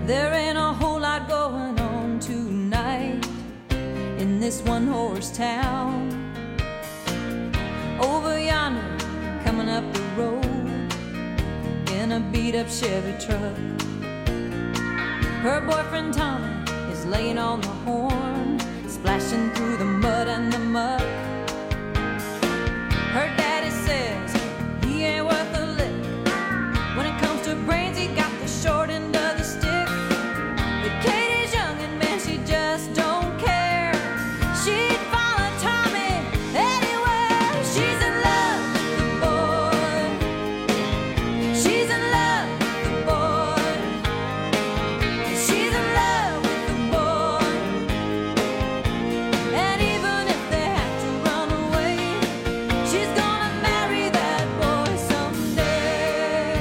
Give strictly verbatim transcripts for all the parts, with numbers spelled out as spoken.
There ain't a whole lot going on tonight in this one-horse town. Over yonder, coming up the road in a beat-up Chevy truck. Her boyfriend Tommy is laying on the horn, splashing through the mud and the muck. Her daddy says he ain't worth a lick. When it comes to brains, he got the short end of the stick. But Katie's young and man, she just don't care. She'd follow Tommy anywhere. She's in love with the boy. She's in love with the boy. She's in love with the boy. And even if they had to run away, she's gonna marry that boy someday.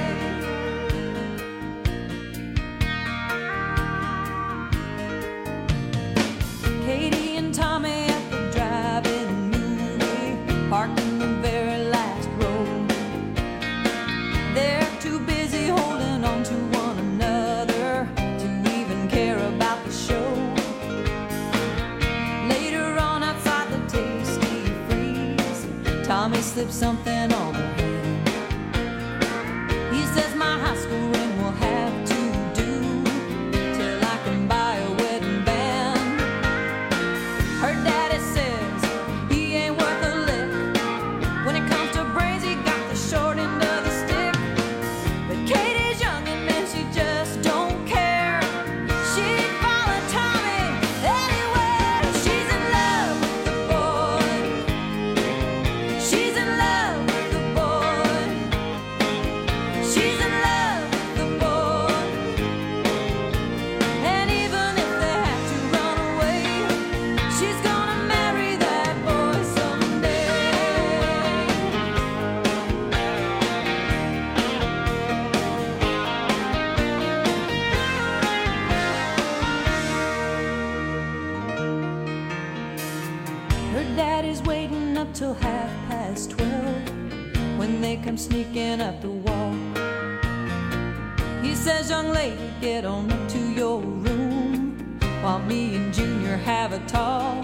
Katie and Tommy at the drive-in movie, parked in the very last row. They're too busy holding on to one another to even care about the show. Later on outside the Tasty Freeze, Tommy slips something on her hand. He says my high school ring will have to do till I can buy a wedding band. Her daddy says he ain't worth a lick. When it comes to brains, he got the short end of the stick. But Katie's young and man, she just don't care. She'd follow Tommy anywhere. She's in love with the boy. She's in love with the boy. She's in love with the boy. And even if they have to run away, she's gonna marry that boy someday. Her daddy's waiting up till half past twelve when they come sneaking up the wall. He says, young lady, get on up to your room while me and Junior have a talk.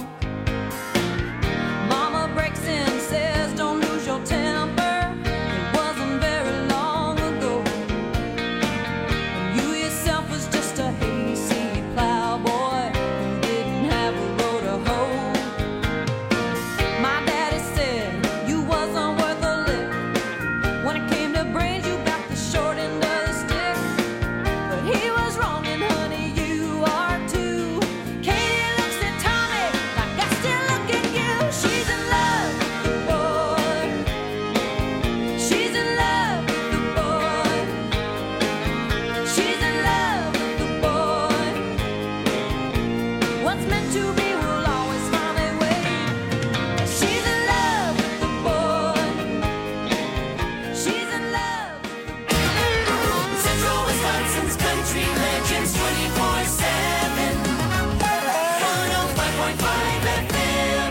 Mama breaks in, says, don't lose your temper. It wasn't very long ago when you yourself was just a hayseed plowboy who didn't have a row to hoe. My daddy said you wasn't worth a lick. When it came to brains, you got the short end of the stick. But he was wrong, and honey, you are too. Katie looks at Tommy like I still look at you. She's in love with the boy. She's in love with the boy. She's in love with the boy. What's meant to be will always find a way. She's in love with the boy. She's in love with the boy. Central Wisconsin's country legends twenty-four seven. one oh five point five F M.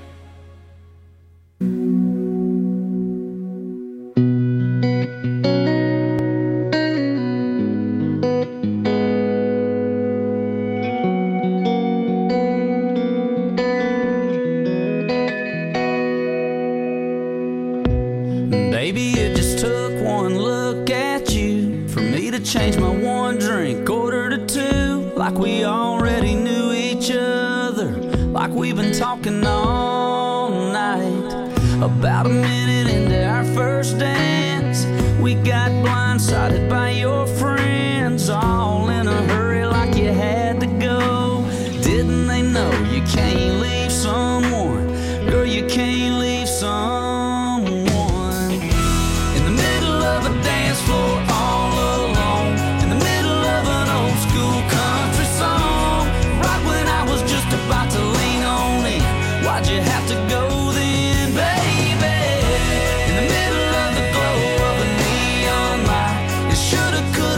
Baby, it just took one look at you for me to change my one drink order to two. Like we already knew each other, like we've been talking all night. About a minute into our first dance, we got blindsided by your friends, all in a hurry like you had to go. Didn't they know you can't leave someone? Girl, you can't leave someone in the middle of a dance floor all alone, in the middle of an old school country song. Right when I was just about to lean on in, why'd you have to go then, baby? In the middle of the glow of a neon light, it shoulda, coulda,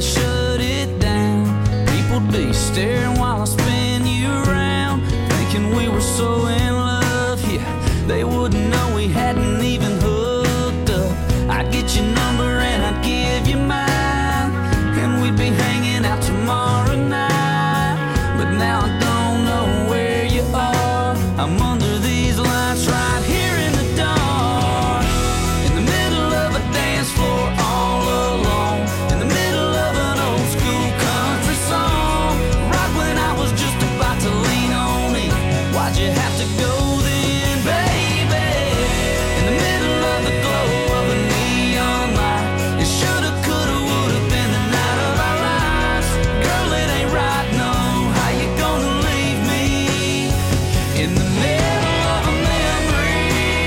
they shut it down, people'd be staring while I spin you around, thinking we were so in love, yeah, they wouldn't know we hadn't even hooked up. I'd get your number and I'd give you mine, and we'd be hanging out tomorrow night. But now I don't know where you are. I'm under these lights right here in the dark, in the middle of a dance floor all alone, in the middle of an old school country song, right when I was just about to lean on it. Why'd you have to go then, baby? In the middle of the glow of a neon light, it shoulda, coulda, woulda been the night of our lives. Girl, it ain't right, no. How you gonna leave me in the middle of a memory?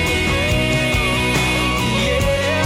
Yeah.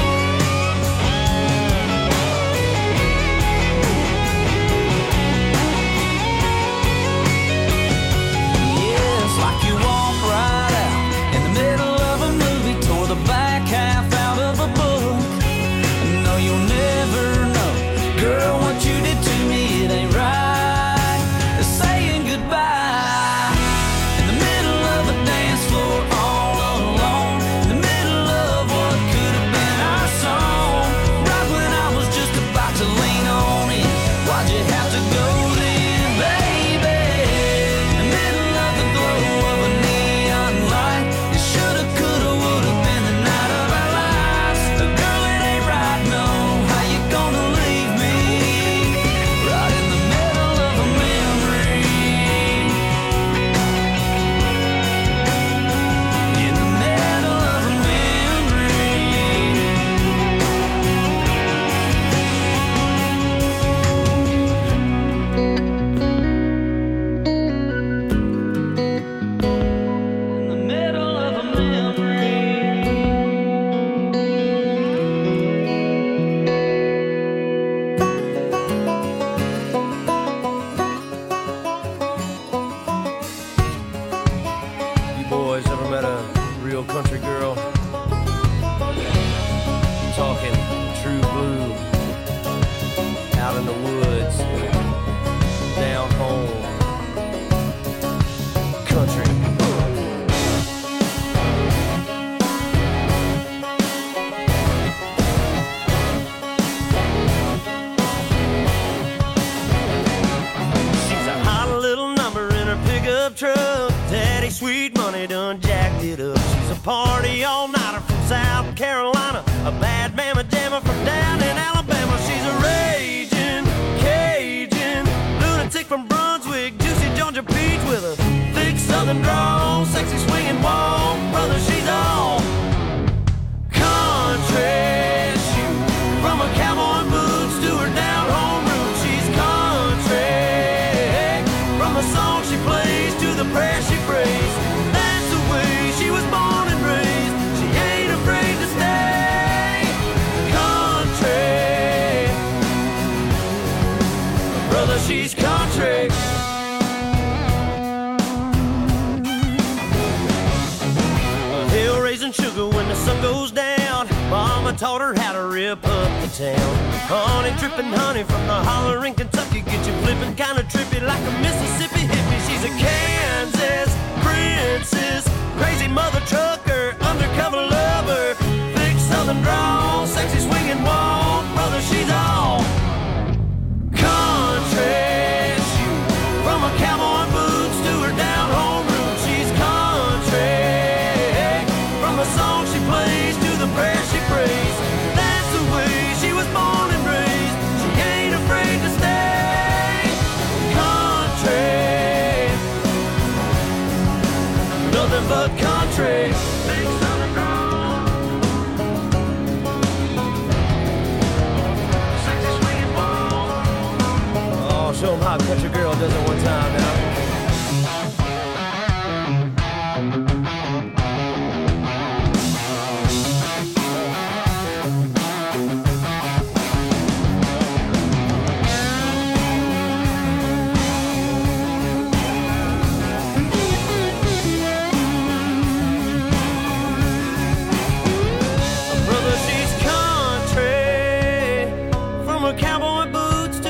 Yeah, it's like you walked right out in the middle of a movie, tore the back half out of a book. No, you'll never know, girl, what you did to me, it ain't right. Saying goodbye in the middle of a dance floor all alone, in the middle of what could have been our song, right when I was just about to lean on it. Why'd you have to go then, baby? In the middle of the glow of a neon light, it shoulda, coulda, woulda been the night of our lives. Girl, it ain't right, no. How you gonna leave me right in the middle of a memory? In the middle of a memory. In the middle of a memory. You boys ever met a real country girl? I'm talking true blue, out in the woods, down home, country. She's a hot little number in her pickup truck. Daddy sweet money done jacked it up. She's a party all-nighter from South Carolina, a bad mama jammer from down in Alabama. She's a raging Cajun lunatic from Brunswick, juicy Georgia peach with a thick southern drawl, sexy swinging walk. Brother, she's all country. Shoot, from her cowboy boots to her down home roots, she's country. From the song she plays to the prayer she prays, that's the way she was born and raised. She ain't afraid to stay country. Brother, she's country. A hill raising sugar when the sun goes down. Mama taught her how to rip up the town. Honey dripping honey from the holler in Kentucky, get you flipping kinda trippy like a Mississippi hippie. She's a Kansas princess, crazy mother trucker, undercover lover, thick southern drawl, sexy swinging walk. Brother, she's all country. Shoot, from her cowboy boots to her down home roots, she's country. From the song she plays to the prayer she prays, that's the way she was born and raised. She ain't afraid to stay country. Nothing but country. Big southern drawl, sexy swinging walk. Oh, show 'em how a country girl does it one time now. Brother, she's country. From her cowboy boots to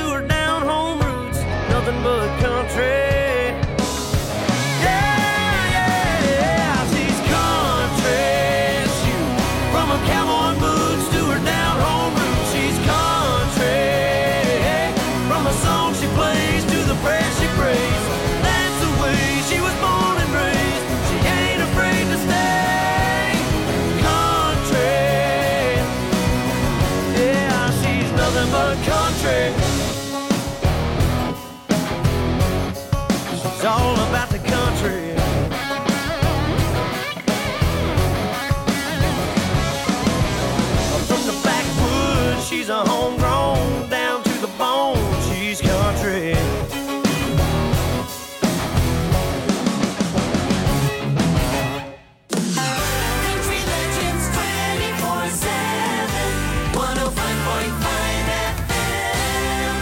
country. She's all about the country. From the backwoods, she's a homegrown, down to the bone, she's country. Country Legends twenty-four seven, one oh five point five F M.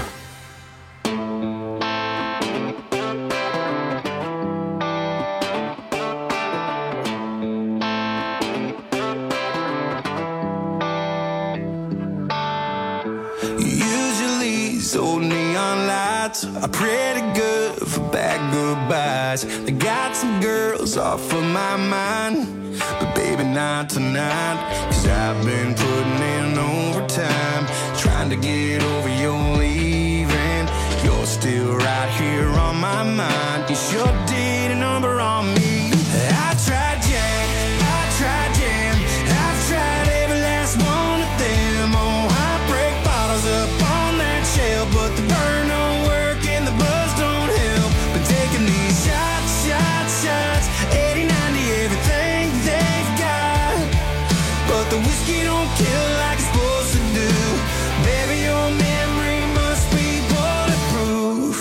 Usually these old neon lights are pretty good for bad goodbyes. They got some girls off of my mind, but baby not tonight. Cause I've been putting in overtime, trying to get over your leaving. You're still right here on my mind. You sure did a number on me. I tried Jack, I tried Jam, I've tried every last one of them. Oh, I break bottles up on that shelf, but the burn don't work and the buzz don't help. But taking these shots, shots, shots, eighty, ninety, everything they've got. But the whiskey don't kill like it's supposed to do. Baby, your memory must be bulletproof.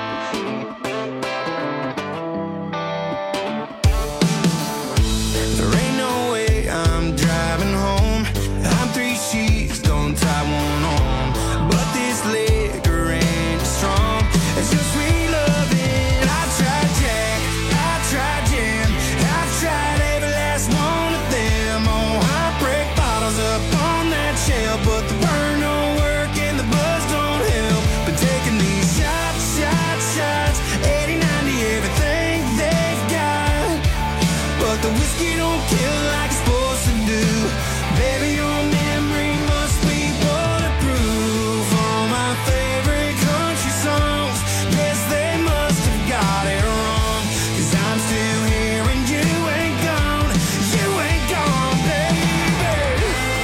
There ain't no way I'm driving home. I'm three sheets, don't tie one on. But this liquor ain't strong. It's just sweet loving. I tried Jack, I tried Jam, I've tried every last one of them. Oh, I break bottles up on that shelf, but the burn don't work and the buzz don't help. But taking these shots, shots, shots, eighty, ninety, everything they've got. But the whiskey don't kill like it's supposed to do. Baby, your memory must be bulletproof. All my favorite country songs, yes, they must have got it wrong. Cause I'm still here and you ain't gone. You ain't gone, baby.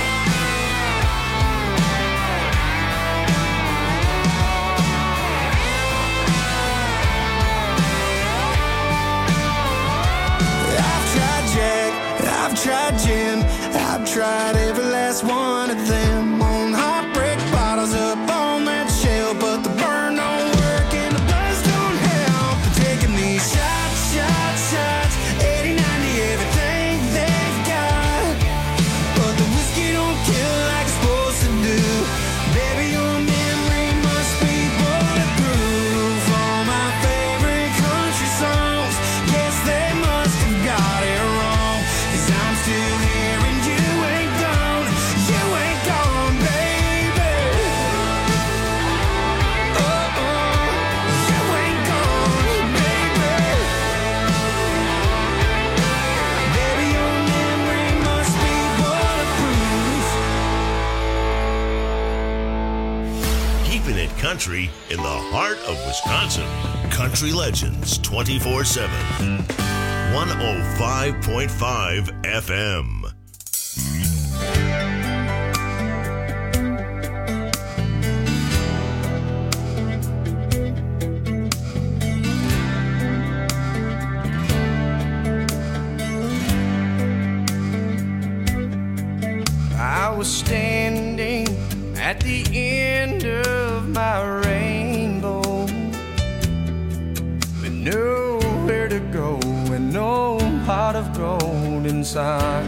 I've tried Jack, I've tried Jim, I've tried every last one of them. On hot break bottles up on that shelf, but the burn don't work and the buzz don't help. But taking these shots, shots, shots, eighty, ninety, everything they've got. But the whiskey don't kill like it's supposed to do. Baby, your memory must be bulletproof. All my favorite country songs, yes, they must have got it wrong. Cause I'm still here and you ain't gone. You ain't gone, baby. Oh, oh, you ain't gone, baby. Baby, your memory must be bulletproof. Keeping it country in the heart of Wisconsin. Country Legends twenty-four seven. one oh five point five F M. I was standing at the end of my rainbow with nowhere to go and no pot of gold inside.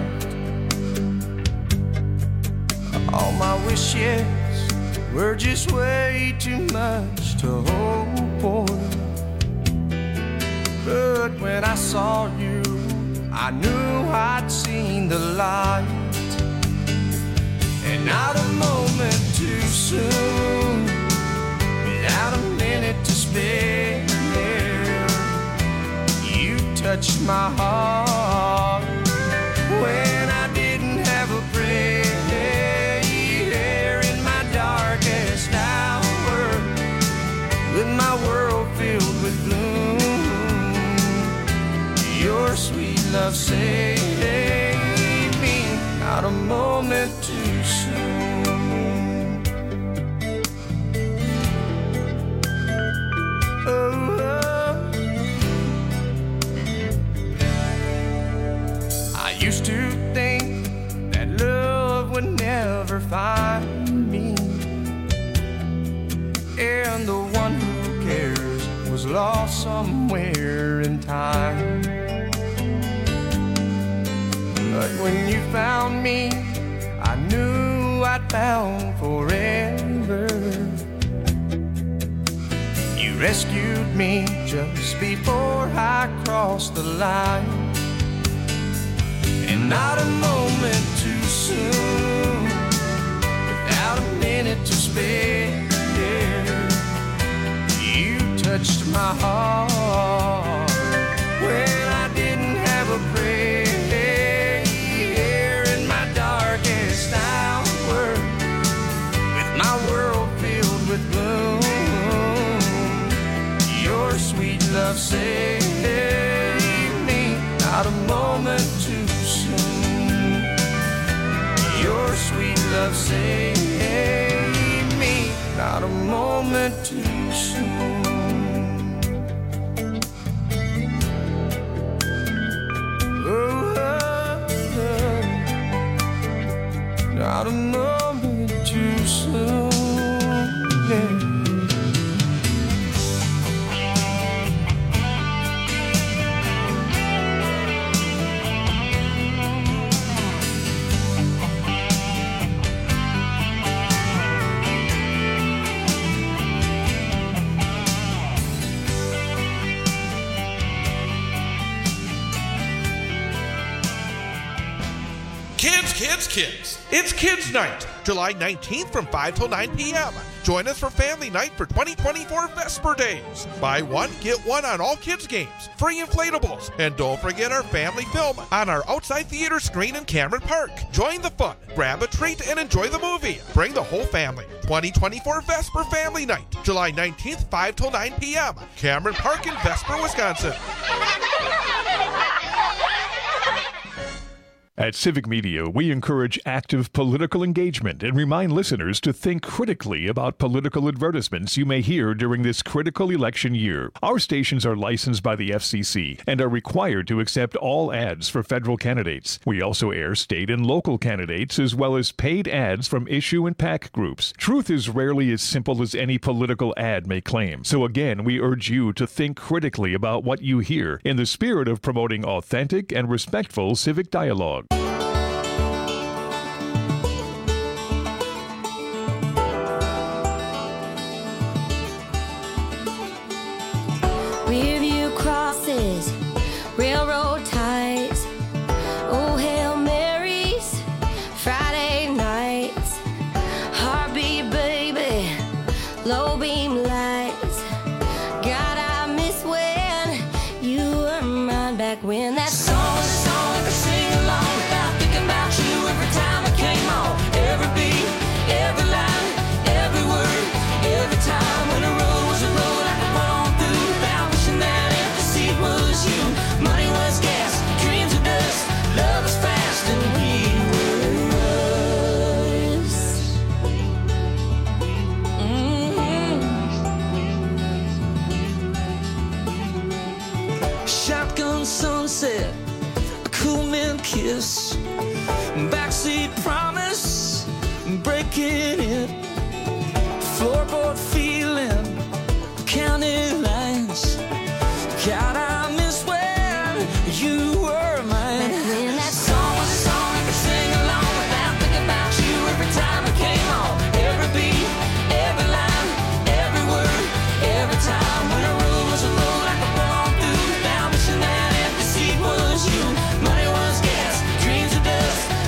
All my wishes were just way too much to hope for. But when I saw you, I knew I'd seen the light. And not a moment too soon, without a minute to spare, you touched my heart when I didn't have a prayer. In my darkest hour, with my world filled with gloom, your sweet love saved me. Not a moment too soon. lost somewhere in time. But when you found me, I knew I'd found forever. You rescued me just before I crossed the line, and not a moment too soon, without a minute to spare. You touched my heart when I didn't have a prayer. In my darkest hour, with my world filled with gloom, your sweet love saved me, not a moment too soon. Your sweet love saved me, not a moment too soon. Oh, oh, oh. Not a moment too soon. Yeah. Kids, kids, kids. It's Kids Night, July nineteenth from five till nine p.m. Join us for Family Night for twenty twenty-four Vesper Days. Buy one, get one on all kids' games, free inflatables, and don't forget our family film on our outside theater screen in Cameron Park. Join the fun, grab a treat, and enjoy the movie. Bring the whole family. twenty twenty-four Vesper Family Night, July nineteenth, five till nine p.m. Cameron Park in Vesper, Wisconsin. At Civic Media, we encourage active political engagement and remind listeners to think critically about political advertisements you may hear during this critical election year. Our stations are licensed by the F C C and are required to accept all ads for federal candidates. We also air state and local candidates as well as paid ads from issue and PAC groups. Truth is rarely as simple as any political ad may claim. So again, we urge you to think critically about what you hear in the spirit of promoting authentic and respectful civic dialogue. Rearview crosses, railroad ties, oh Hail Marys, Friday nights, heartbeat baby, low beam lights. God, I miss when you were mine back when that song was a song I could sing along without thinking about you every time I came on. Every beat, every line, every word, every time when the road was a road I could run on through without wishing that empty seat was you. Money was gas, dreams were dust, love was fast, and we were us. Mm-hmm. Shotgun sunset, a cool man kiss, backseat promise, breaking it, floorboard feeling, county lines. God, I miss when you were mine. When that song was a song I could sing along without thinking about you every time I came on. Every beat, every line, every word, every time when a road was a road I could run on through without wishing that empty seat was you. Money was gas, dreams of dust,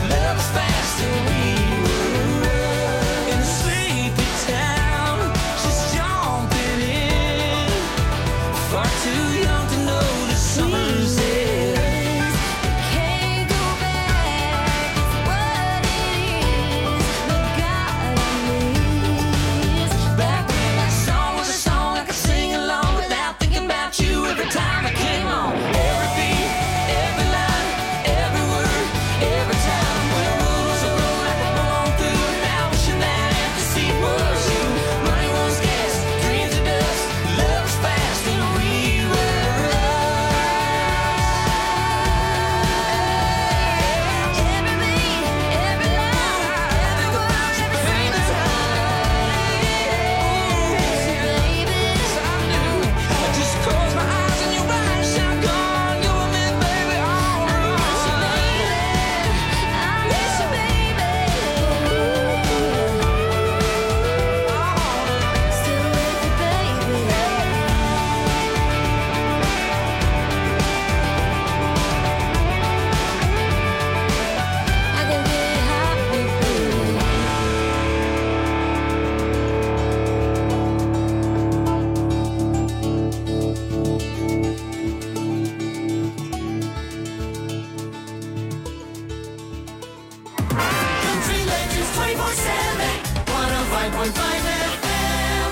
point five F M.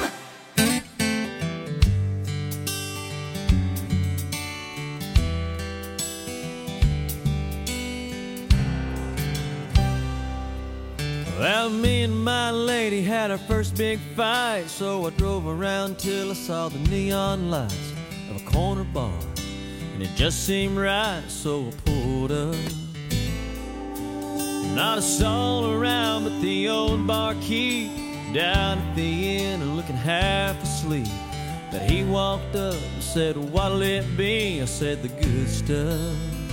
Well, me and my lady had our first big fight, so I drove around till I saw the neon lights of a corner bar, and it just seemed right, so I pulled up. Not a soul around but the old barkeep down at the inn and looking half asleep. But he walked up and said, "What'll it be?" I said, "The good stuff."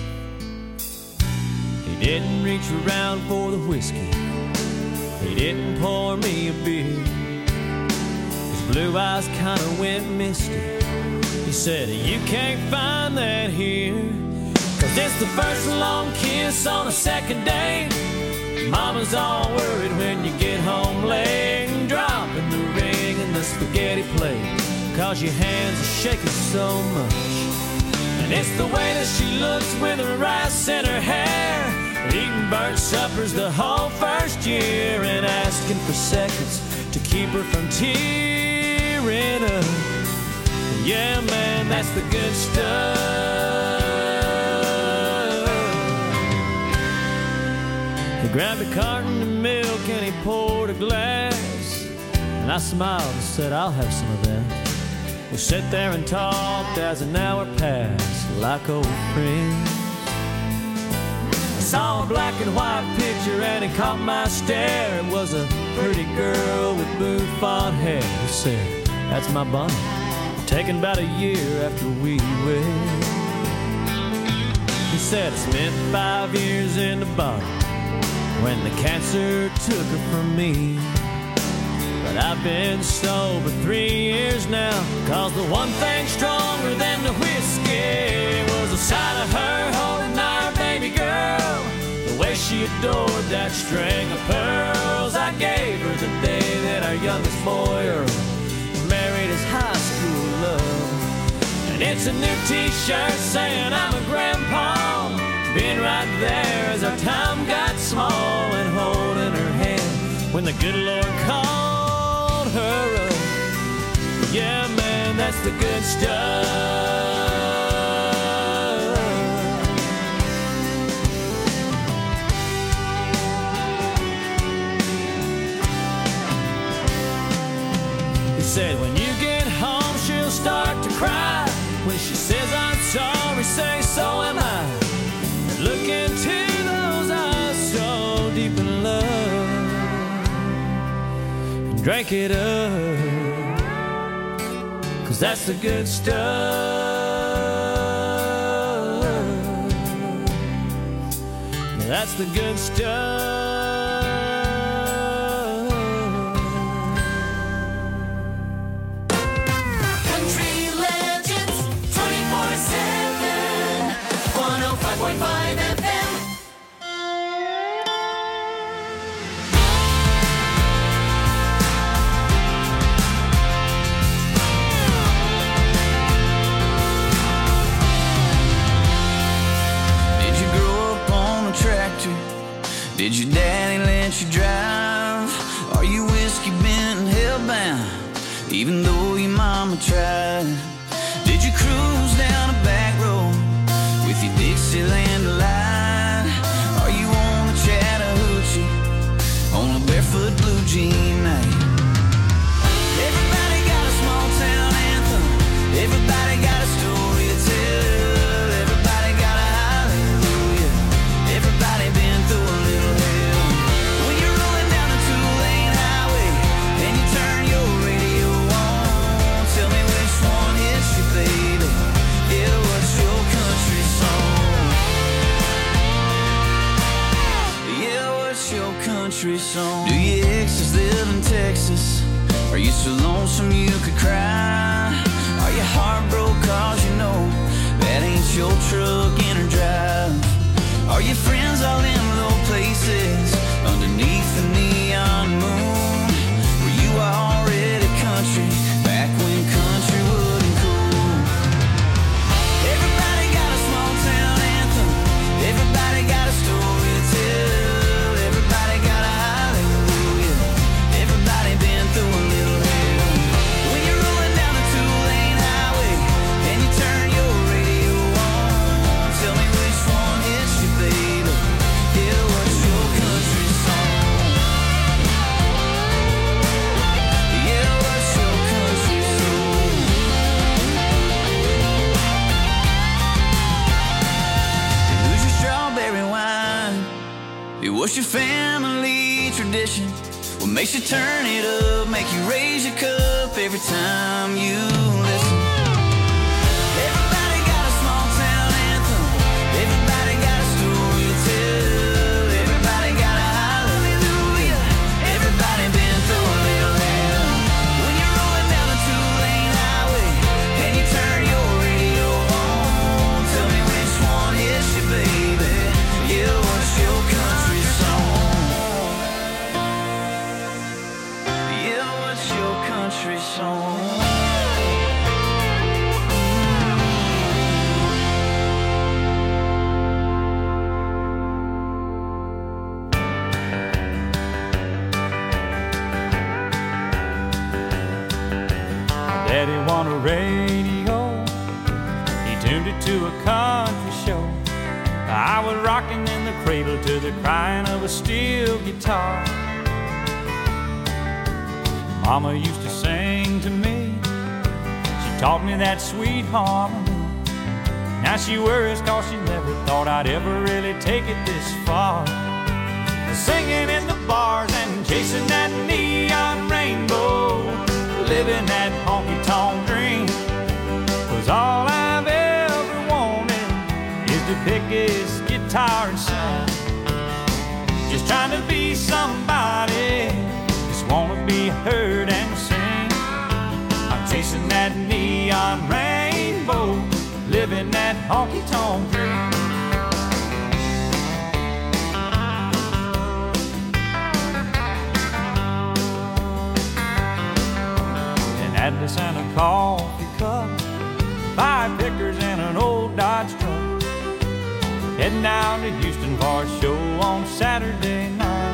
He didn't reach around for the whiskey, he didn't pour me a beer. His blue eyes kinda went misty. He said, "You can't find that here, 'cause it's the first long kiss on a second date. Mama's all worried when you get home late, and dropping the ring in the spaghetti plate, 'cause your hands are shaking so much. And it's the way that she looks with her rice in her hair, eating burnt suppers the whole first year, and asking for seconds to keep her from tearing up. Yeah, man, that's the good stuff." He grabbed a carton of milk and he poured a glass, and I smiled and said, "I'll have some of that." We sat there and talked as an hour passed like old friends. I saw a black and white picture and it caught my stare. It was a pretty girl with bouffant hair. He said, "That's my Bonnie, taken about a year after we wed." He said, "I spent five years in the bottom when the cancer took her from me. But I've been sober three years now, 'cause the one thing stronger than the whiskey was the sight of her holding our baby girl, the way she adored that string of pearls I gave her the day that our youngest boy Earl married his high school love. And it's a new t-shirt saying I'm a grandpa, being right there as our time got small, and holding her hand when the good Lord called her up. Yeah, man, that's the good stuff." He said, "When you get home, she'll start to cry. When she says I'm sorry, say so am I. And look into those eyes so deep in love, and drink it up, 'cause that's the good stuff. That's the good stuff." point five F M. Did you grow up on a tractor? Did your daddy let you drive? Are you whiskey bent and hellbound, even though your mama tried? Did you cruise down a back road with your Dixieland delight? Are you on the Chattahoochee on a barefoot blue jean night? Everybody got a small town anthem, everybody got a story to tell, everybody got a hallelujah, everybody been through a little hell. When you're rolling down a two-lane highway and you turn your radio on, tell me which one hits you, baby. Yeah, what's your country song? Yeah, what's your country song? Do your exes live in Texas? Are you so lonesome you could cry? Are you heartbroken 'cause you know that ain't your truck in or drive? Are your friends all in low places underneath the neon moon? Were you already country back when country wasn't cool? Everybody got a small town anthem, everybody got a story to tell, everybody got a hallelujah, everybody been Makes you turn it up, make you raise your cup every time you listen. Everybody got a small town anthem. Everybody got a story to tell. Everybody got a hallelujah. Everybody been through a little hell. When you're rolling down a two-lane highway and you turn your radio on, tell me which one hits you, baby. Yeah, what's your country song? Country song. Daddy wanted a radio. He tuned it to a country show. I was rocking in the cradle to the crying of a steel guitar. Mama used to sing to me. She taught me that sweet harmony. Now she worries cause she never thought I'd ever really take it this far. Singing in the bars and chasing that neon rainbow, living that honky-tonk dream. Cause all I've ever wanted is to pick his guitar and sing. Just trying to be somebody, wanna be heard and sing. I'm chasing that neon rainbow, living that honky-tonk dream. An Atlas and a coffee cup, five pickers and an old Dodge truck, heading down to Houston for a show on Saturday night.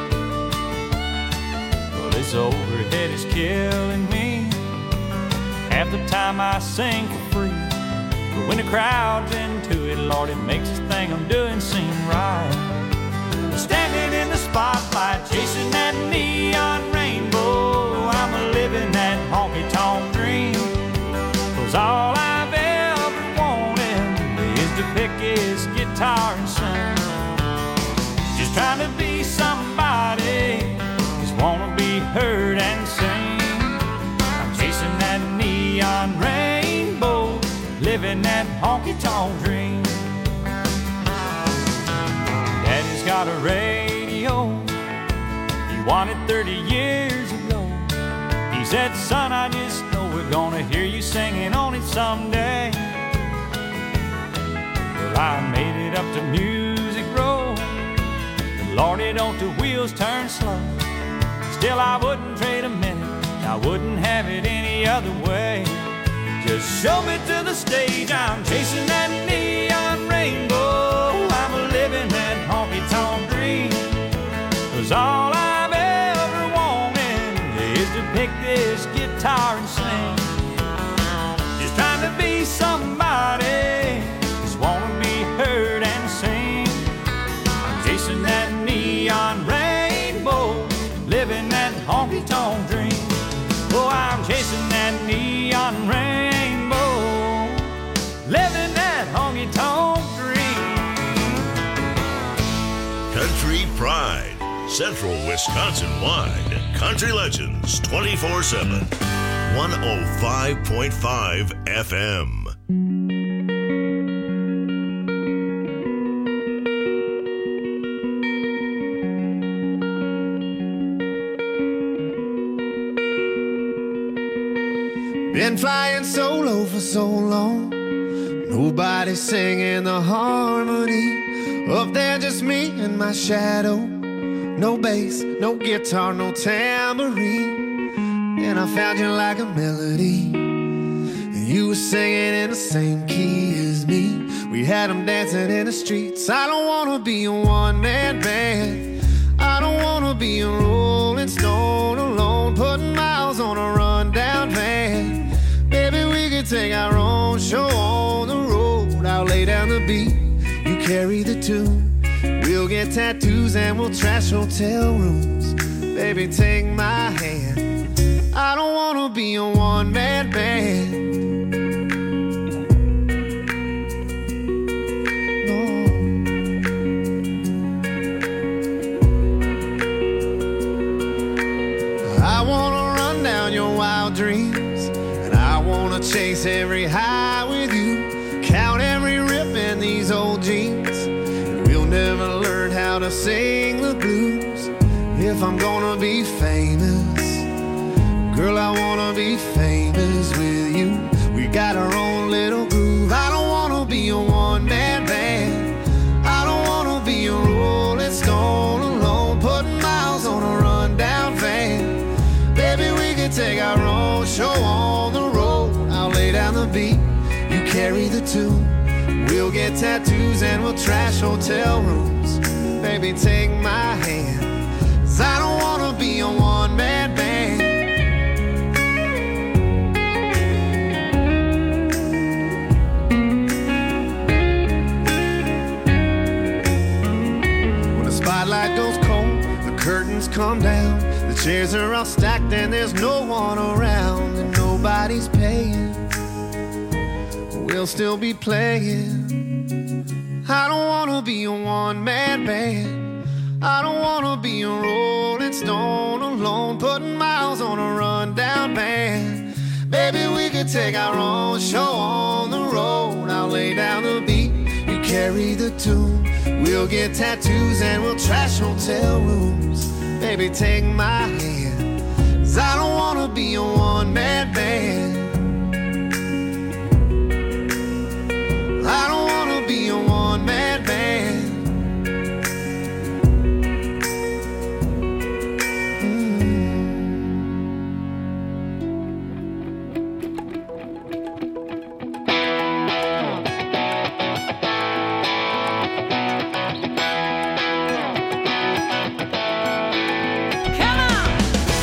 This overhead is killing me. Half the time I sing for free, but when the crowd's into it, Lord, it makes this thing I'm doing seem right. Standing in the spotlight, chasing that neon rainbow, I'm a living that honky-tonk dream. Cause all I've ever wanted is to pick his guitar and sing. Just trying to be somebody, just wanna be heard and sing. I'm chasing that neon rainbow, living that honky-tonk dream. Daddy's got a radio he wanted thirty years ago. He said, son, I just know we're gonna hear you singing on it someday. Well, I made it up to Music Row. Lordy, don't the wheels turn slow. Still, I wouldn't trade a minute, I wouldn't have it any other way. Just show me to the stage, I'm chasing that neon rainbow. I'm a living that honky-tonk dream. Cause all I've ever wanted is to pick this guitar and sing. Just trying to be somebody, just wanna be heard and sing. I'm chasing that neon rainbow, living that honky-tonk dream. Oh, I'm chasing that neon rainbow, living that honky-tonk dream. Country Pride, Central Wisconsin-wide. Country Legends twenty-four seven. one oh five point five F M. Been flying solo for so long, nobody singing the harmony. Up there just me and my shadow. No bass, no guitar, no tambourine. And I found you like a melody, and you were singing in the same key as me. We had them dancing in the streets. I don't wanna be a one-man band, I don't wanna be a rolling stone alone, putting miles on a rundown van. Maybe we could take our own show on the road. I'll lay down the beat, you carry the tune. We'll get tattoos and we'll trash hotel rooms. Baby, take my hand, I don't wanna be a one-man band. No. wild dreams, and I wanna chase every high with you, count every rip in these old jeans. And we'll never learn how to sing the blues if I'm gonna be famous. Girl, I wanna be famous with you. We got our own little groove. I don't wanna be a one-man band. I don't wanna be a rolling stone alone, putting miles on a rundown van. Baby, we can take our own show on the road. I'll lay down the beat, you carry the tune. We'll get tattoos and we'll trash hotel rooms. Baby, take my hand, 'cause I don't wanna be a one-man band. Spotlight goes cold, the curtains come down, the chairs are all stacked and there's no one around, and nobody's paying. We'll still be playing. I don't wanna be a one-man band. I don't wanna be a rolling stone alone, putting miles on a rundown van. Baby, we could take our own show on the road. I'll lay down the beat, you carry the tune. We'll get tattoos and we'll trash hotel rooms. Baby, take my hand, 'cause I don't wanna be a one-man band. I don't wanna be a one-man band. Come on!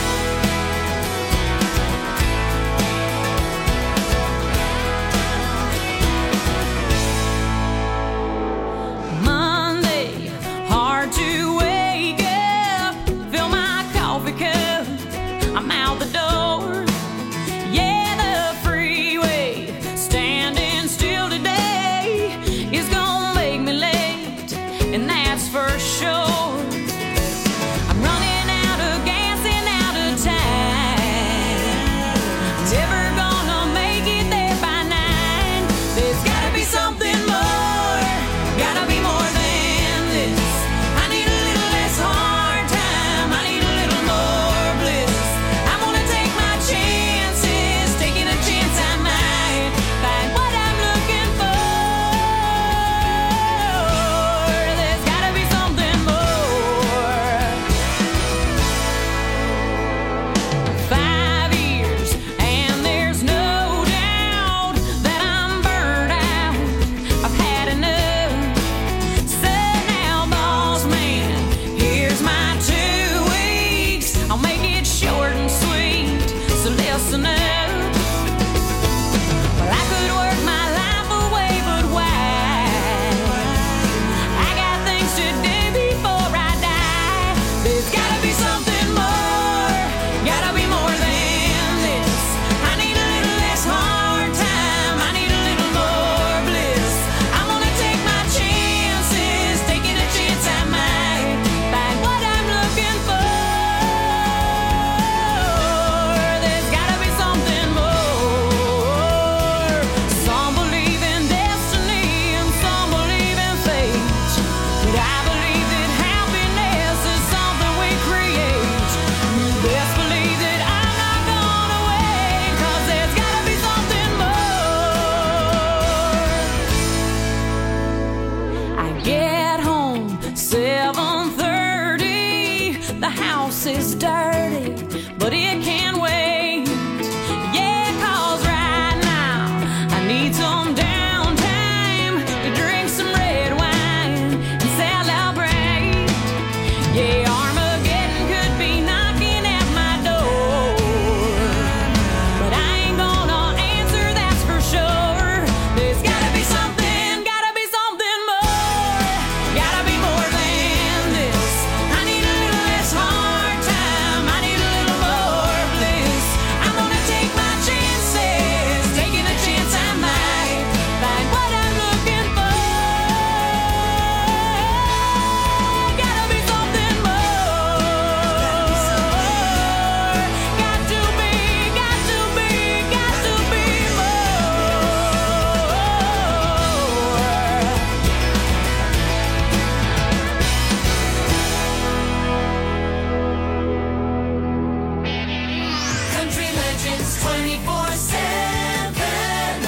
Legends twenty-four seven.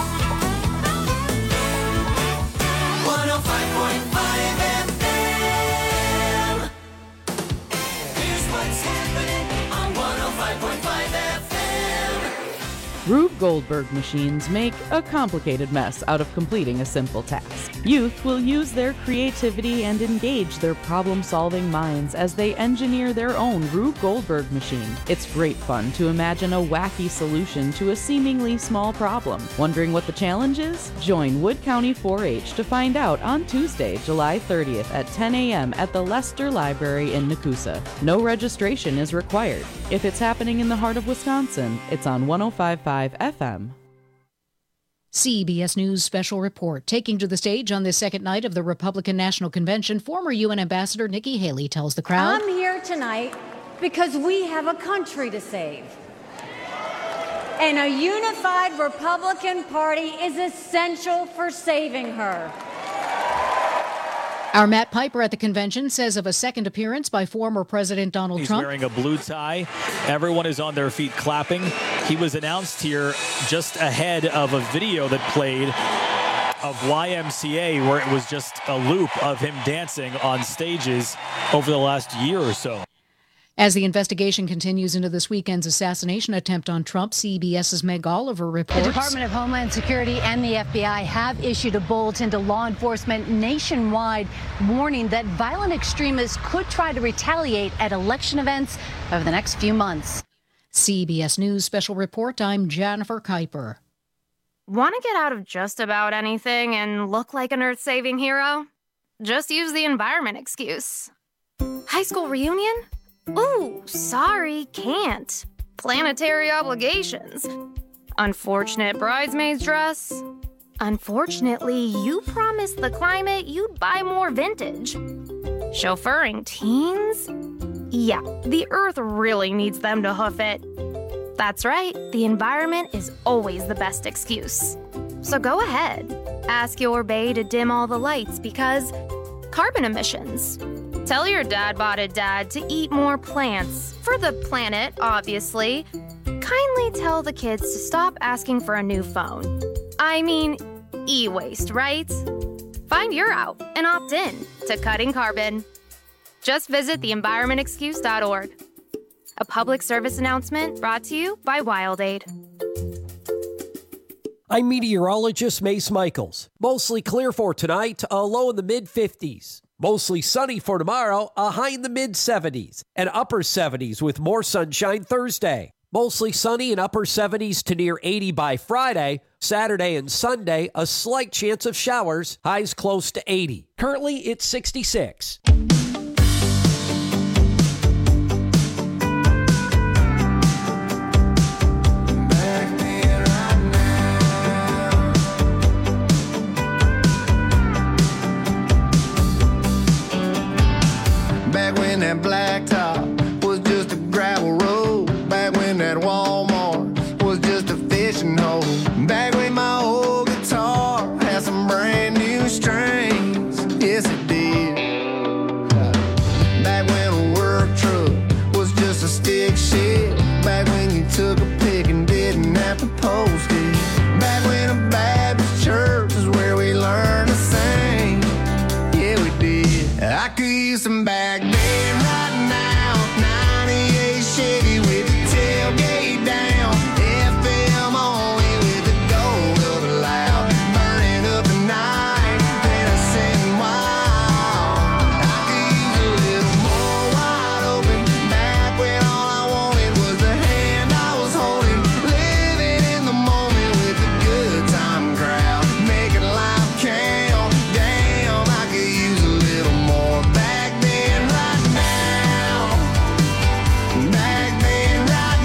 one oh five point five F M. Here's what's happening on one oh five point five F M. Rube Goldberg machines make a complicated mess out of completing a simple task. Youth will use their creativity and engage their problem-solving minds as they engineer their own Rube Goldberg machine. It's great fun to imagine a wacky solution to a seemingly small problem. Wondering what the challenge is? Join Wood County four H to find out on Tuesday, July thirtieth at ten a.m. at the Lester Library in Nakusa. No registration is required. If it's happening in the heart of Wisconsin, it's on one oh five point five F M. C B S News special report. Taking to the stage on this second night of the Republican National Convention, former U N Ambassador Nikki Haley tells the crowd, I'm here tonight because we have a country to save. And a unified Republican Party is essential for saving her. Our Matt Piper at the convention says of a second appearance by former President Donald He's Trump. He's wearing a blue tie. Everyone is on their feet clapping. He was announced here just ahead of a video that played of Y M C A where it was just a loop of him dancing on stages over the last year or so. As the investigation continues into this weekend's assassination attempt on Trump, CBS's Meg Oliver reports. The Department of Homeland Security and the F B I have issued a bulletin to law enforcement nationwide warning that violent extremists could try to retaliate at election events over the next few months. C B S News special report, I'm Jennifer Kuiper. Want to get out of just about anything and look like an earth-saving hero? Just use the environment excuse. High school reunion? Ooh, sorry, can't. Planetary obligations. Unfortunate bridesmaid's dress. Unfortunately, you promised the climate you'd buy more vintage. Chauffeuring teens? Yeah, the Earth really needs them to hoof it. That's right, the environment is always the best excuse. So go ahead, ask your bae to dim all the lights because carbon emissions. Tell your dad-botted dad to eat more plants. For the planet, obviously. Kindly tell the kids to stop asking for a new phone. I mean, e-waste, right? Find your out and opt in to cutting carbon. Just visit the environment excuse dot org. A public service announcement brought to you by WildAid. I'm meteorologist Mace Michaels. Mostly clear for tonight, a low in the mid fifties. Mostly sunny for tomorrow, a high in the mid seventies. And upper seventies with more sunshine Thursday. Mostly sunny and upper seventies to near eighty by Friday. Saturday and Sunday, a slight chance of showers, highs close to eighty. Currently, it's sixty-six. Back when that blacktop was just a gravel road. Back when that Walmart was just a fishing hole. Back when my old guitar had some brand new strings. Yes, it did. Back when a work truck was just a stick shift. Back when you took a pic and didn't have to post it. Back when a Baptist church is where we learned to sing. Yeah, we did. I could use some back then right now. ninety-eight Chevy with the tailgate down. F M only with the gold of the loud. Burning up the night, then I sitting wild. I could use a little more wide open. Back when all I wanted was the hand I was holding. Living in the moment with the good time crowd. Making life count. Damn, I could use a little more back then right now. Back then right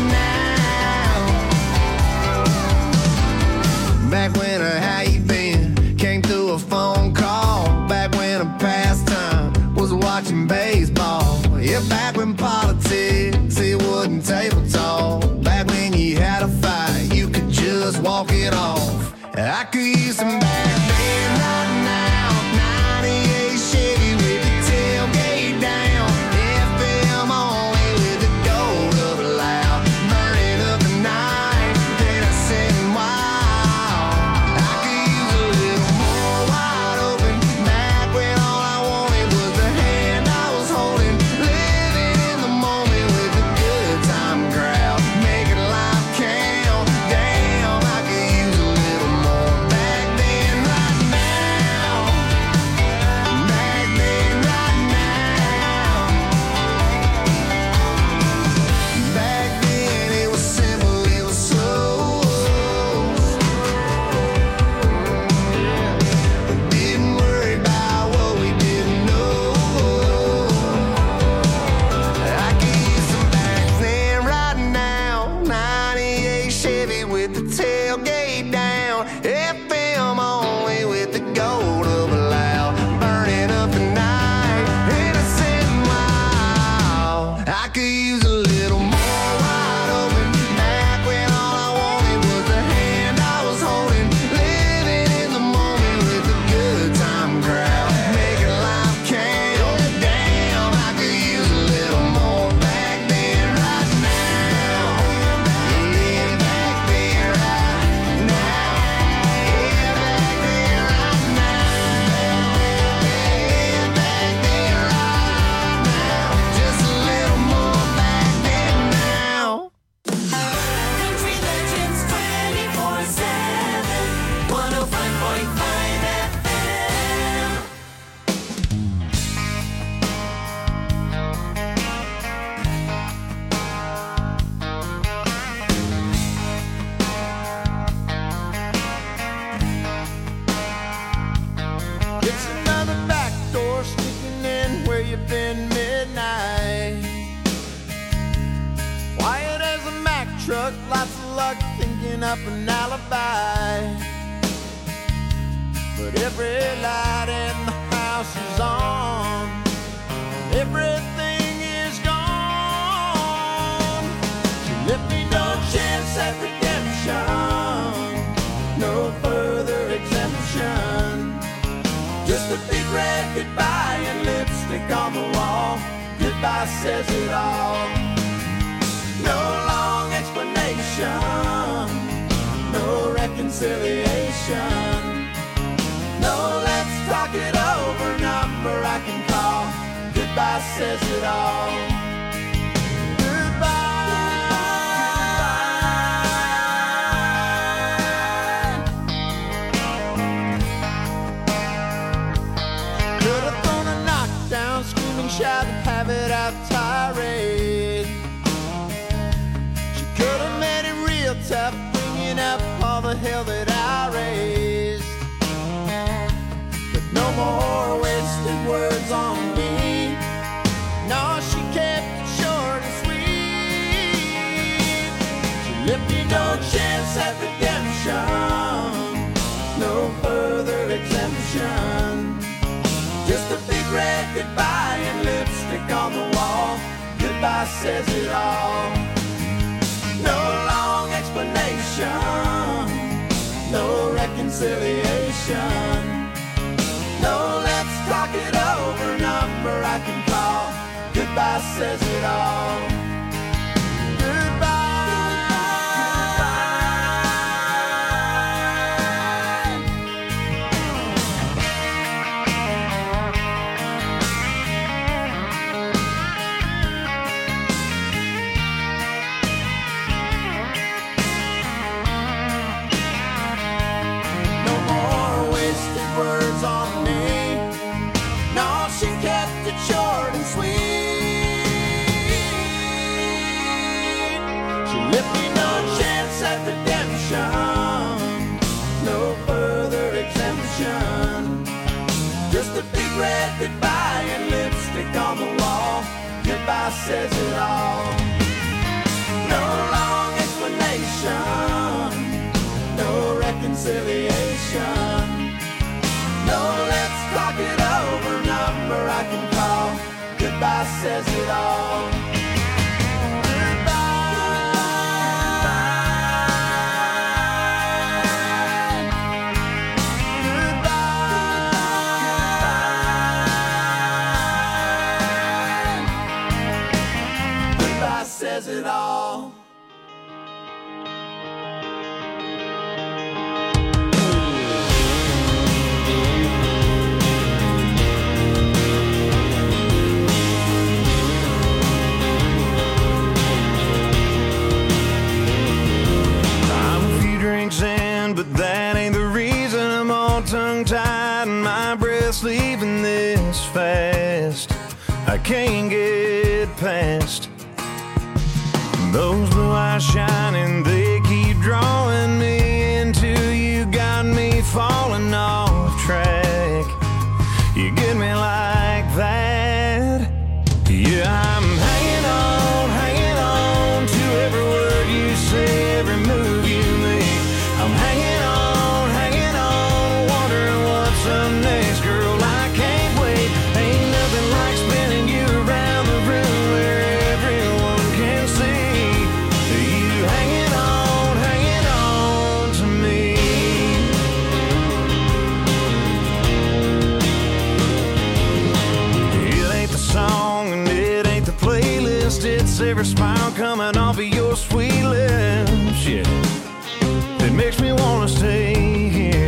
now. Back when a how you been came through a phone call. Back when a pastime was watching baseball. Yeah, back when politics, it wasn't table talk. Back when you had a fight, you could just walk it off. I could use some back then right now. ninety-eight Chevy with the tailgate down. F M only with the gold of the loud. Burning up the night. truck, lots of luck thinking up an alibi. But every light in the house is on, everything is gone. She left me no chance at redemption, no further exemption. Just a big red goodbye and lipstick on the wall. Goodbye says it all. No long explanation, no reconciliation. No, let's talk it over, number I can call. Goodbye says it all. Shout, have it out tirade. She could have made it real tough, bringing up all the hell that I raised. But no more wasted words on me. No, she kept it short and sweet. She left me no chance at redemption, no further exemption. Just a big red goodbye and lipstick on the wall. Goodbye says it all. No long explanation, no reconciliation. No, let's talk it over, number I can call. Goodbye says it all. Red goodbye and lipstick on the wall. Goodbye says it all. No long explanation, no reconciliation. No, let's talk it over, number I can call. Goodbye says it all. Says it all. I'm a few drinks in, but that ain't the reason I'm all tongue-tied and my breath's leaving this fast. I can't get past those blue eyes shining, they keep drawing me into you, got me falling off track. You get me like that. Yeah, I'm hanging on, hanging on to every word you say, every move you make. I'm hanging on, hanging on, wondering what's up next, girl, I can't wait. Ain't nothing like spinning you around the room where everyone can see. It's every smile coming off of your sweet lips, yeah, that makes me wanna stay here.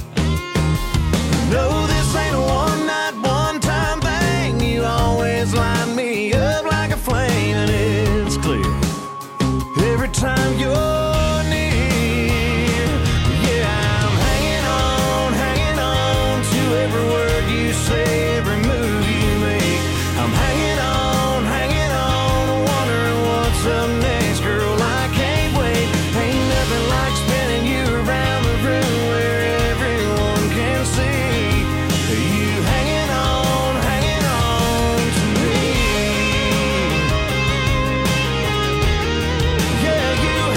No, this ain't a one-night, one-time thing. You always light me up like a flame, and it's clear every time you're near. Yeah, I'm hanging on, hanging on to every word you say, every move you make. I'm hanging on, hanging on, wondering what's up next, girl, I can't wait. Ain't nothing like spinning you around the room where everyone can see. You hanging on, hanging on to me. Yeah, you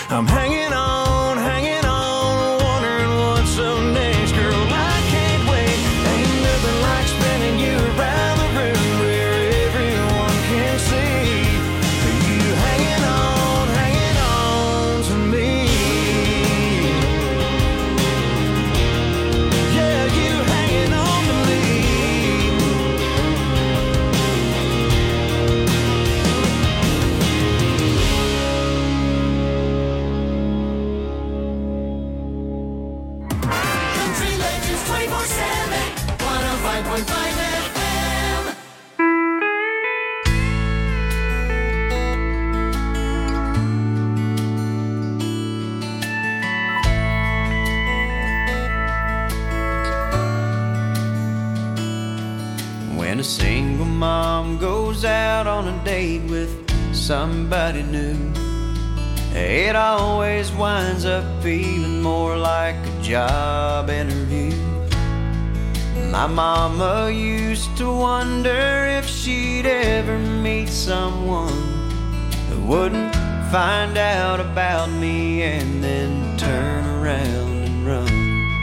I'm hanging on, hanging on, wondering what's up next. Girl, I can't wait. Ain't nothing like spinning you around the room where everyone can see you hanging on, hanging on to me. Yeah, you hanging on to me. Country Legends twenty-four seven, one oh five point five F M. When a single mom goes out on a date with somebody new, it always winds up feeling more like a job interview. My mama used to wonder if she'd ever meet someone who wouldn't find out about me and then turn around and run.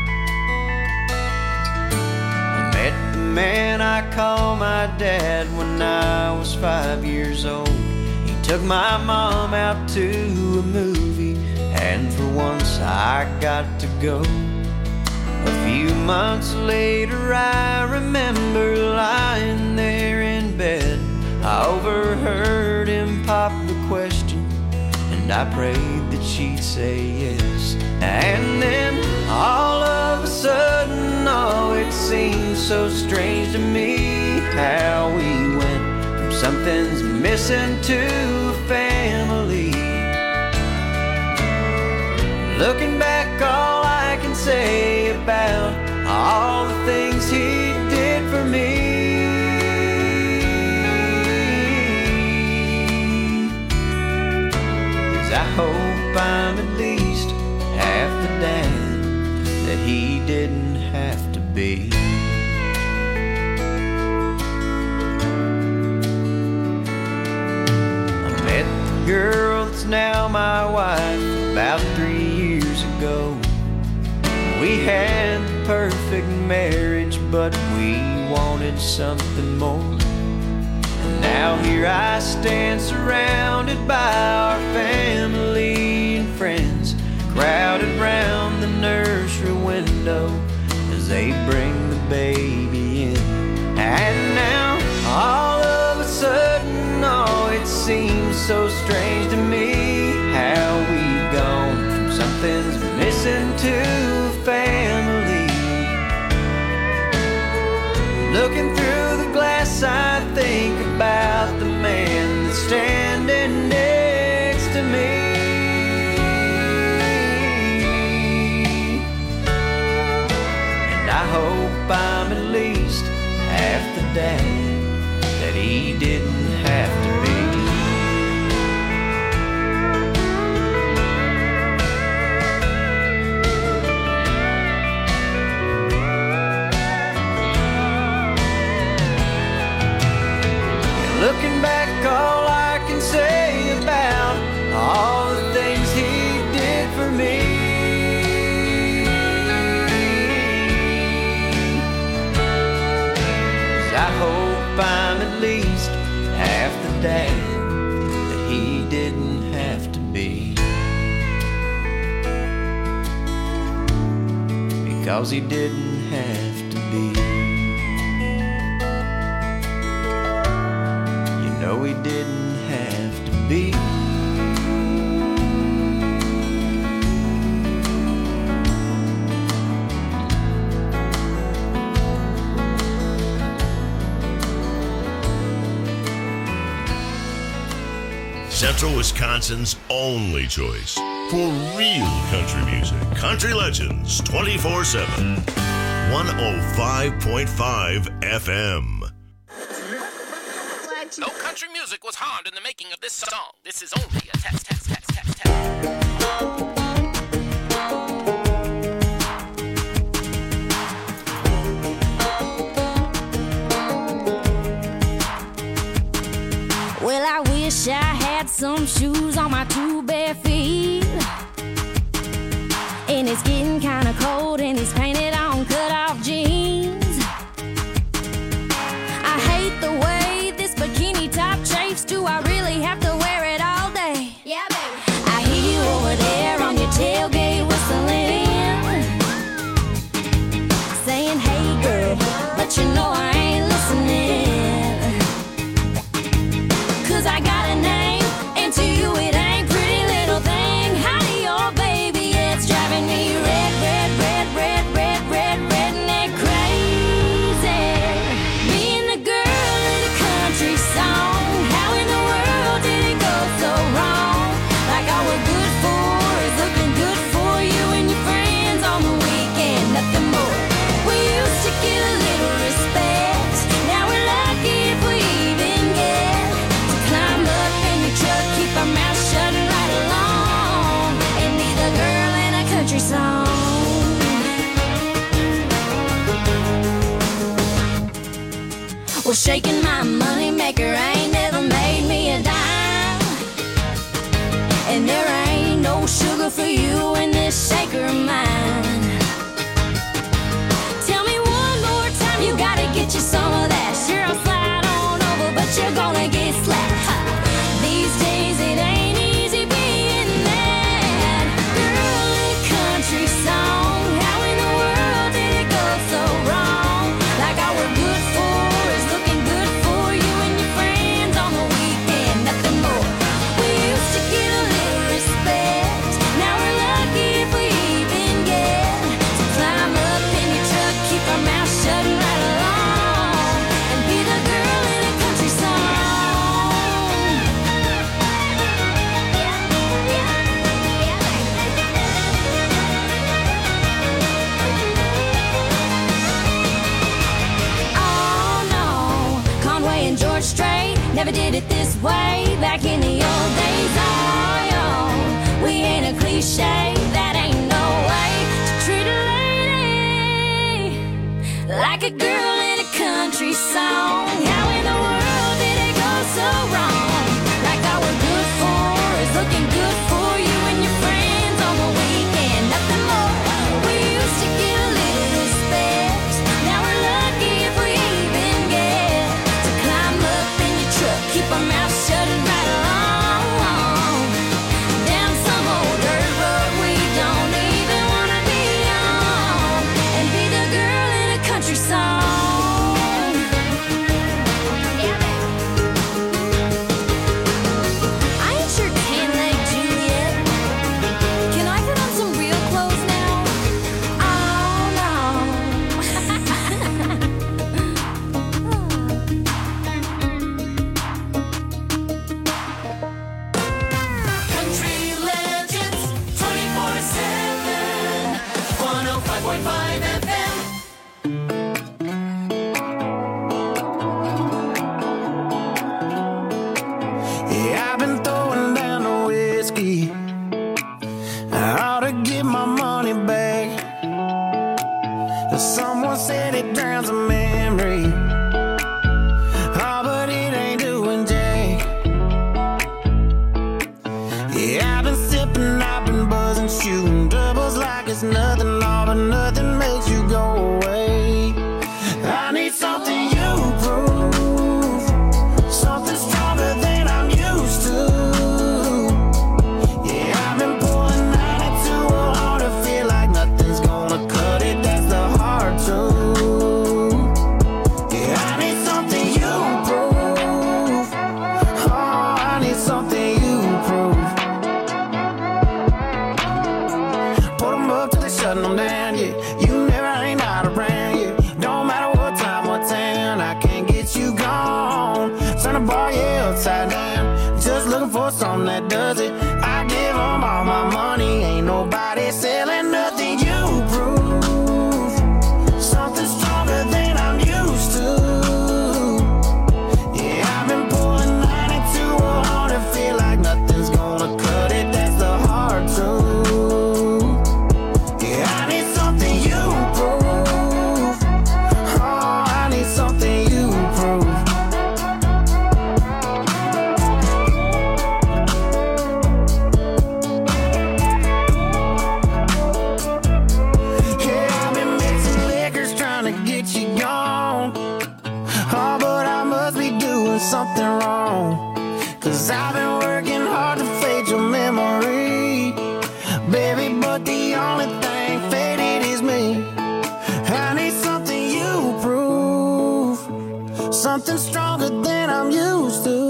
I met the man I call my dad when I was five years old. He took my mom out to a movie, and for once I got to go. A few months later I remember lying there in bed. I overheard him pop the question, and I prayed that she'd say yes. And then all of a sudden, oh, it seemed so strange to me how we went from something's missing to a family. Looking back, all I can say about all the things he did for me is I hope I'm at least half the dad that he didn't have to be. I met the girl that's now my wife about three years ago. We had the perfect marriage, but we wanted something more. And now here I stand surrounded by our family and friends, crowded round the nursery window as they bring the baby in. And now all of a sudden, oh, it seems so strange to me how we've gone from something's missing to a family. Looking through the glass, I think about the man that's standing next to me. And I hope I'm at least half the dad that he didn't have to be. Looking back, all I can say about all the things he did for me is I hope I'm at least half the dad that he didn't have to be, because he didn't have to be. No, he didn't have to be. Central Wisconsin's only choice for real country music. Country Legends twenty-four seven. one oh five point five F M. No country music was harmed in the making of this song. This is only a test, test, test, test, test. Well, I wish I had some shoes on my two bare feet. and it's getting kinda cold in these painted on cut-off jeans. I hate the way this bikini top chafes. Do I really have to wear it all day? Yeah, baby. I hear you over there on your tailgate whistling, saying, hey girl, but you know I ain't listening. Cause I got a name, and to you it ain't pretty little thing. Howdy, oh baby, it's driving me red, red, red, red, red, red, redneck crazy. Being the girl in a country song, how in the world did it go so wrong? Like all we're good for is looking good for you and your friends on the weekend, nothing more. We used to get a little respect, now we're lucky if we even get to climb up in your truck, keep our mouth shut and ride along, and be the girl in a country song. Well, shaking my money maker ain't never made me a dime, and there ain't no sugar for you in this shaker of mine. Tell me one more time, you gotta get you some of that. Sure, I'll slide on over, but you're gonna get slapped. Ha. These days it ain't easy being that girl in a country song. How in the world did it go so wrong? Like all we're good for is looking good for you and your friends on the weekend, nothing more. We used to get a little respect, now we're lucky if we even get to climb up in your truck, keep our mouth shut and ride along, and be the girl in a country song. Oh no, Conway and George Strait never did it this way back in the old days. Oh, yo, we ain't a cliche, that ain't no way to treat a lady like a girl in a country song. How in the world did it go so wrong? Like all we're good for is looking good for you and your friends on the weekend, nothing more. We used to get a little respect, now we're lucky if we even get to climb up in your truck, keep our mouth shut and ride along, down some old dirt road we don't even wanna be on, and be the girl in a country song. Yeah, baby. I ain't your tan-leg Juliet. Can I put on some real clothes now? Oh no. Country Legends twenty-four seven, one oh five point five F M. Yeah, I've been throwing down the whiskey. I ought to get my money back. Someone said it drowns a memory. Oh, but it ain't doing jack. Yeah, I've been sipping, I've been buzzing, shooting doubles like it's nothing, all but nothing makes you go away. I need something you prove, something stronger than I'm used to. Yeah, I've been pulling ninety-two on to feel like nothing's gonna cut it. That's the hard truth. Yeah, I need something you prove. Oh, I need something you prove. Put 'em up till they shutting them down, yeah. You never ain't out around, yeah. Don't matter what time, what town, I can't get you gone. Turn the bar, yeah, upside down. Just looking for something that does it. I give 'em all my money, ain't nobody selling nothing. You prove something stronger than I'm used to. Yeah, I've been pulling ninety-two on to feel like nothing's gonna cut it. That's the hard truth. Yeah, I need something you prove. Oh, I need something you prove. doing something wrong. Cause I've been working hard to fade your memory, baby, but the only thing faded is me. I need something you prove, something stronger than I'm used to.